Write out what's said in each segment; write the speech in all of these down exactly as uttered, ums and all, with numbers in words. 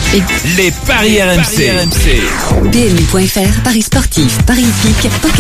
Et... Les paris R M C. R M C. P M U point F R, paris sportifs, paris hippiques, poker.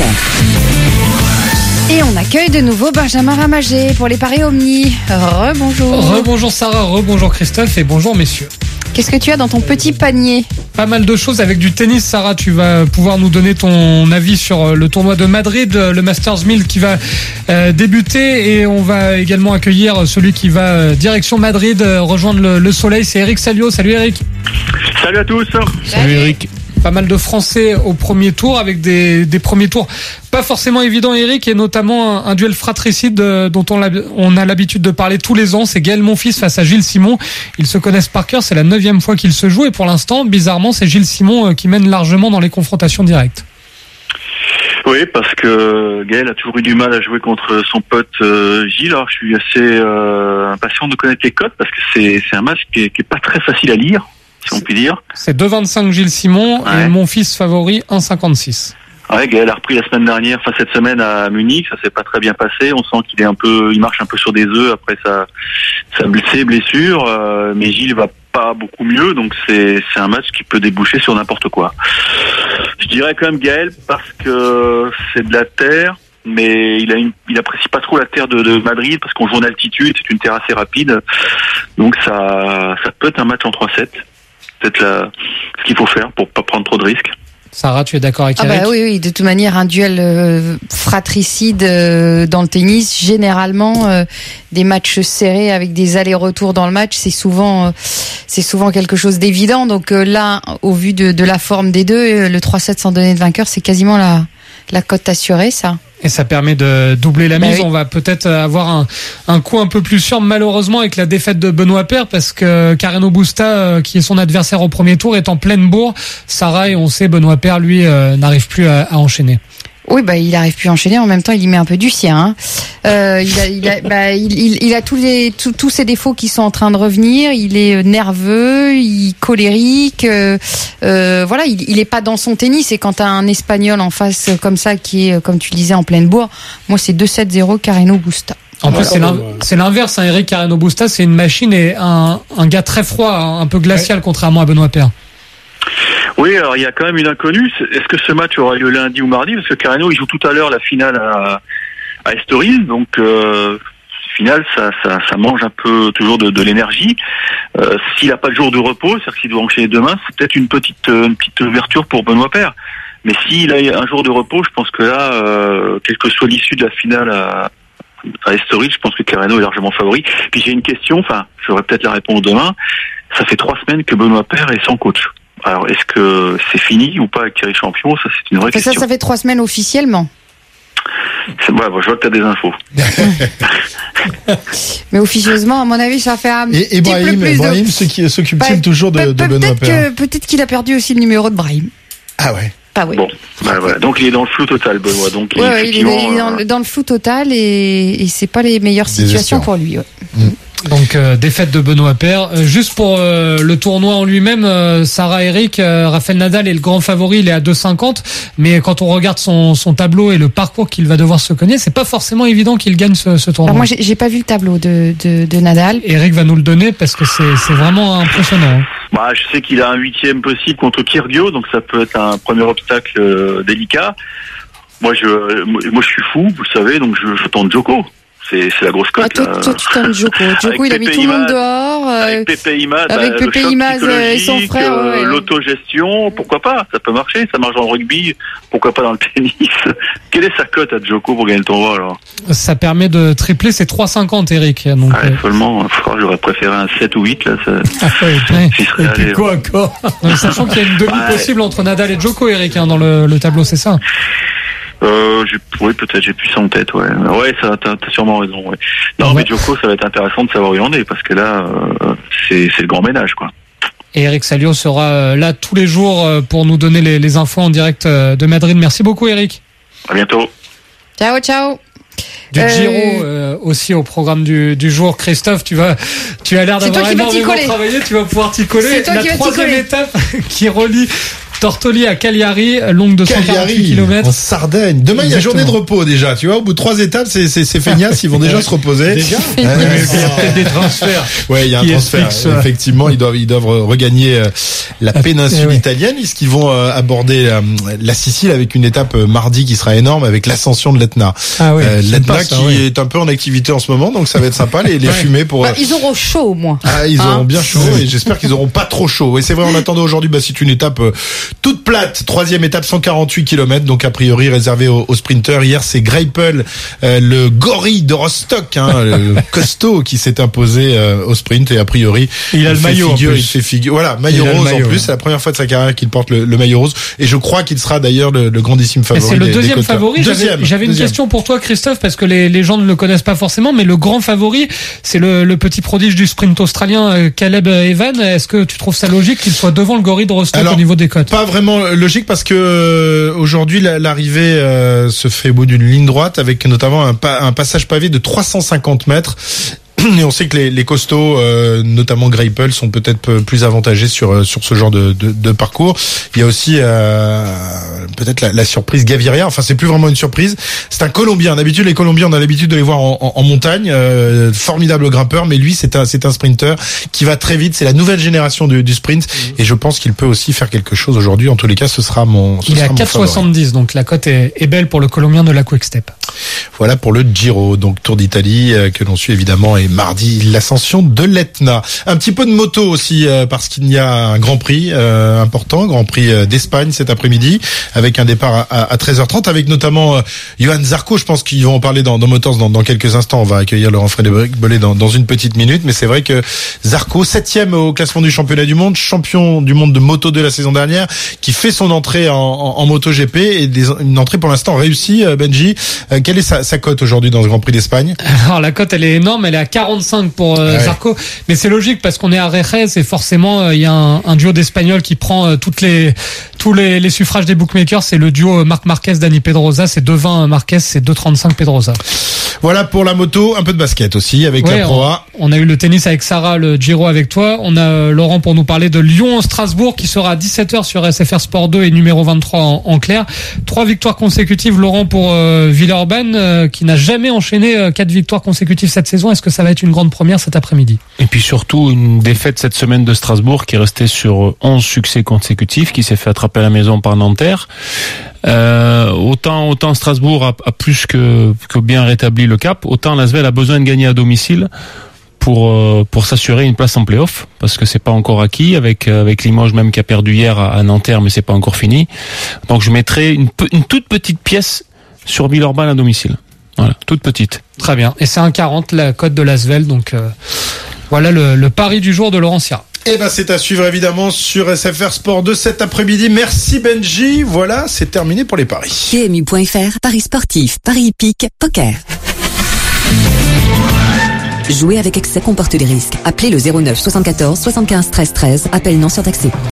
Et on accueille de nouveau Benjamin Ramagé pour les paris Omni. Rebonjour. Rebonjour Sarah, rebonjour Christophe et bonjour messieurs. Qu'est-ce que tu as dans ton petit panier ? Pas mal de choses avec du tennis. Sarah, tu vas pouvoir nous donner ton avis sur le tournoi de Madrid, le Masters mille qui va euh, débuter, et on va également accueillir celui qui va euh, direction Madrid, euh, rejoindre le, le soleil. C'est Eric Salio. Salut Eric. Salut à tous. Salut Eric. Pas mal de Français au premier tour, avec des, des premiers tours pas forcément évidents, Eric, et notamment un, un duel fratricide euh, dont on a, on a l'habitude de parler tous les ans. C'est Gaël Monfils face à Gilles Simon. Ils se connaissent par cœur, c'est la neuvième fois qu'ils se jouent, et pour l'instant, bizarrement, c'est Gilles Simon euh, qui mène largement dans les confrontations directes. Oui, parce que Gaël a toujours eu du mal à jouer contre son pote euh, Gilles. Alors je suis assez euh, impatient de connaître les cotes, parce que c'est, c'est un match qui est, qui est pas très facile à lire, si on peut dire. C'est deux vingt-cinq Gilles Simon, ouais. Et mon fils favori un cinquante-six. Ouais, Gaël a repris la semaine dernière, enfin cette semaine à Munich, ça s'est pas très bien passé. On sent qu'il est un peu, il marche un peu sur des œufs après sa, sa blessée, blessure. Euh, mais Gilles va pas beaucoup mieux, donc c'est, c'est un match qui peut déboucher sur n'importe quoi. Je dirais quand même Gaël parce que c'est de la terre, mais il a une, il apprécie pas trop la terre de, de Madrid parce qu'on joue en altitude, c'est une terre assez rapide, donc ça, ça peut être un match en trois sept. Peut-être la, ce qu'il faut faire pour pas prendre trop de risques. Sarah, tu es d'accord avec ah Eric ? bah oui, oui, de toute manière, un duel euh, fratricide euh, dans le tennis, généralement, euh, des matchs serrés avec des allers-retours dans le match, c'est souvent, euh, c'est souvent quelque chose d'évident. Donc euh, là, au vu de, de la forme des deux, euh, le trois sept sans donner de vainqueur, c'est quasiment la, la cote assurée, ça. Et ça permet de doubler la mise. Bah oui. On va peut-être avoir un, un coup un peu plus sûr, malheureusement, avec la défaite de Benoît Paire, parce que Carreno Busta, qui est son adversaire au premier tour, est en pleine bourre. Sarah, et on sait, Benoît Paire, lui, euh, n'arrive plus à, à enchaîner. Oui, bah il arrive plus à enchaîner. En même temps, il y met un peu du sien. Hein. Euh, il a, il a, bah, il, il, il a tous les, tous, tous ses défauts qui sont en train de revenir. Il est nerveux, il colérique. Euh, euh, voilà, il, il est pas dans son tennis. Et quand t'as un Espagnol en face comme ça, qui est, comme tu le disais, en pleine bourre, moi c'est deux sept zéro Carreno Busta. En plus, c'est, l'in- c'est l'inverse. Hein, Eric Carreno Busta, c'est une machine et un, un gars très froid, un peu glacial, ouais. Contrairement à Benoît Paire. Oui, alors il y a quand même une inconnue. Est-ce que ce match aura lieu lundi ou mardi ? Parce que Carreno, il joue tout à l'heure la finale à, à Estoril, donc euh, finale, ça, ça, ça mange un peu toujours de, de l'énergie. Euh, s'il n'a pas de jour de repos, c'est-à-dire qu'il doit enchaîner demain, c'est peut-être une petite, une petite ouverture pour Benoît Paire. Mais s'il a un jour de repos, je pense que là, euh, quelle que soit l'issue de la finale à, à Estoril, je pense que Carreno est largement favori. Puis j'ai une question, enfin, j'aurai peut-être la réponse demain. Ça fait trois semaines que Benoît Paire est sans coach. Alors, est-ce que c'est fini ou pas avec Thierry Champion ? Ça, c'est une vraie ça, question. Ça, ça fait trois semaines officiellement. C'est, ouais, bon, je vois que tu as des infos. Mais officieusement, à mon avis, ça fait un et, petit Brahim, peu plus Brahim, de... ce qui s'occupe-t-il bah, toujours de, bah, de bah, Benoît Paire ? Peut-être qu'il a perdu aussi le numéro de Brahim. Ah ouais. Ah ouais. Bon, bah, voilà. Donc il est dans le flou total, Benoît. Donc ouais, ouais, il est, il est dans, euh... dans le flou total et, et c'est pas les meilleures situations pour lui. Ouais. Mmh. Donc euh, défaite de Benoît Paire. Euh, juste pour euh, le tournoi en lui-même, euh, Sarah, Eric, euh, Rafael Nadal est le grand favori, il est à deux cinquante. Mais quand on regarde son, son tableau et le parcours qu'il va devoir se cogner, c'est pas forcément évident qu'il gagne ce, ce tournoi. Alors moi, j'ai, j'ai pas vu le tableau de, de, de Nadal. Eric va nous le donner parce que c'est, c'est vraiment impressionnant. Hein. Bah, je sais qu'il a un huitième possible contre Kyrgios, donc ça peut être un premier obstacle euh, délicat. Moi, je, moi, je suis fou, vous savez, donc je, je tente Djoko. C'est, c'est la grosse cote. Ah, toi, toi, tu tentes Djoko. Djoko, il a mis tout le monde dehors. Euh, avec Pépé Imaz, avec bah, Pépé Imaz et son frère. Euh, ouais. L'autogestion, pourquoi pas ? Ça peut marcher, ça marche dans le rugby, pourquoi pas dans le tennis ? Quelle est sa cote à Djoko pour gagner le tournoi alors ? Ça permet de tripler, c'est trois cinquante, Eric. Donc, ouais, euh... seulement, j'aurais préféré un sept ou huit, là. Ça... Ah ouais, ouais. J'y serais allé. Quoi encore ? Sachant qu'il y a une demi ouais. possible entre Nadal et Djoko, Eric, hein, dans le, le tableau, c'est ça ? Euh, j'ai, oui, peut-être, j'ai plus ça en tête, ouais. Ouais, ça, t'as, t'as sûrement raison, ouais. Non, ouais. Mais Djoko, ça va être intéressant de savoir où il en est, parce que là, euh, c'est, c'est le grand ménage, quoi. Et Eric Salio sera là tous les jours pour nous donner les, les infos en direct de Madrid. Merci beaucoup, Eric. À bientôt. Ciao, ciao. Du euh... Giro euh, aussi au programme du, du jour. Christophe, tu vas, tu as l'air d'avoir énormément travaillé. Tu vas pouvoir t'y coller. C'est toi la qui troisième étape qui relie Tortoli à Cagliari, longue de cent quarante-huit kilomètres. En Sardaigne. Demain, il y a journée de repos déjà. Tu vois, au bout de trois étapes, c'est, c'est, c'est feignasse, ils vont déjà se reposer. Déjà? Euh, il y a peut-être des transferts. Ouais, il y a un transfert. Explique, effectivement, ils doivent, ils doivent regagner la péninsule eh ouais. italienne, puisqu'ils vont aborder la, la Sicile avec une étape mardi qui sera énorme avec l'ascension de l'Etna. Ah ouais, euh, L'Etna pas, ça, qui ouais. est un peu en activité en ce moment, donc ça va être sympa, les, les ouais. fumées pour. Bah, ils auront chaud au moins. Ah, ils hein auront bien chaud et j'espère qu'ils auront pas trop chaud. Et c'est vrai, en attendant aujourd'hui, bah, c'est une étape euh, toute plate. Troisième étape, cent quarante-huit kilomètres, donc a priori réservée aux, aux sprinteurs. Hier, c'est Greipel, euh, le gorille de Rostock, hein, le costaud qui s'est imposé euh, au sprint et a priori il, il a le maillot figure, en plus. il fait figure. Voilà, maillot il rose maillot, en plus. ouais. C'est la première fois de sa carrière qu'il porte le, le maillot rose et je crois qu'il sera d'ailleurs le, le grandissime favori. Mais c'est le des, deuxième des favori. Deuxième, j'avais, j'avais une deuxième. question pour toi, Christophe, parce que les, les gens ne le connaissent pas forcément, mais le grand favori, c'est le, le petit prodige du sprint australien, euh, Caleb Evan. Est-ce que tu trouves ça logique qu'il soit devant le gorille de Rostock Alors, au niveau des cotes? Pas vraiment logique parce que euh, aujourd'hui la, l'arrivée euh, se fait au bout d'une ligne droite avec notamment un, pa- un passage pavé de trois cent cinquante mètres. Et on sait que les, les costauds, euh, notamment Greipel, sont peut-être plus avantagés sur sur ce genre de, de, de parcours. Il y a aussi euh, peut-être la, la surprise Gaviria. Enfin, c'est plus vraiment une surprise. C'est un Colombien. D'habitude, les Colombiens, on a l'habitude de les voir en, en, en montagne. Euh, formidable grimpeur, mais lui, c'est un c'est un sprinter qui va très vite. C'est la nouvelle génération du, du sprint, et je pense qu'il peut aussi faire quelque chose aujourd'hui. En tous les cas, ce sera mon. Ce Il est sera à quatre soixante-dix, donc la cote est, est belle pour le Colombien de la Quick Step. Voilà pour le Giro, donc Tour d'Italie euh, que l'on suit évidemment, et mardi l'ascension de l'Etna. Un petit peu de moto aussi euh, parce qu'il y a un Grand Prix euh, important, Grand Prix euh, d'Espagne cet après-midi avec un départ à, à treize heures trente avec notamment euh, Johan Zarco. Je pense qu'ils vont en parler dans, dans Motors dans, dans quelques instants. On va accueillir Laurent Frédéric-Bollet dans, dans une petite minute, mais c'est vrai que Zarco, septième au classement du championnat du monde, champion du monde de Moto deux la saison dernière, qui fait son entrée en, en, en MotoGP et des, une entrée pour l'instant réussie. euh, Benji, euh, quelle est sa, sa cote aujourd'hui dans ce Grand Prix d'Espagne? Alors la cote elle est énorme, elle est à quarante-cinq pour euh, ouais. Zarco, mais c'est logique parce qu'on est à Jerez et forcément il euh, y a un, un duo d'Espagnols qui prend euh, toutes les tous les, les suffrages des bookmakers. C'est le duo Marc Marquez, Dani Pedrosa, c'est deux vingt Marquez, c'est deux trente-cinq Pedrosa. Voilà pour la moto, un peu de basket aussi avec ouais, la Pro A. On, on a eu le tennis avec Sarah, le Giro avec toi. On a euh, Laurent pour nous parler de Lyon-Strasbourg qui sera à dix-sept heures sur S F R Sport deux et numéro vingt-trois en, en clair. Trois victoires consécutives, Laurent, pour euh, Villeurbanne euh, qui n'a jamais enchaîné euh, quatre victoires consécutives cette saison. Est-ce que ça va être une grande première cet après-midi? Et puis surtout une défaite cette semaine de Strasbourg qui est restée sur onze succès consécutifs, qui s'est fait attraper à la maison par Nanterre. Euh, autant autant Strasbourg a, a plus que, que bien rétabli le cap, autant l'Asvel a besoin de gagner à domicile pour euh, pour s'assurer une place en play-off, parce que c'est pas encore acquis avec avec Limoges même qui a perdu hier à, à Nanterre, mais c'est pas encore fini. Donc je mettrai une, une toute petite pièce sur Villeurbanne à domicile. Voilà, toute petite. Très bien. Et c'est un quarante la cote de l'Asvel, donc euh, voilà le, le pari du jour de Laurent Sierra. Eh ben, c'est à suivre évidemment sur S F R Sport deux cet après-midi. Merci Benji. Voilà, c'est terminé pour les paris. P M U point F R, paris sportifs, paris hippiques, poker. Jouer avec excès comporte des risques. Appelez le zéro neuf soixante-quatorze soixante-quinze treize treize. Appel non surtaxé.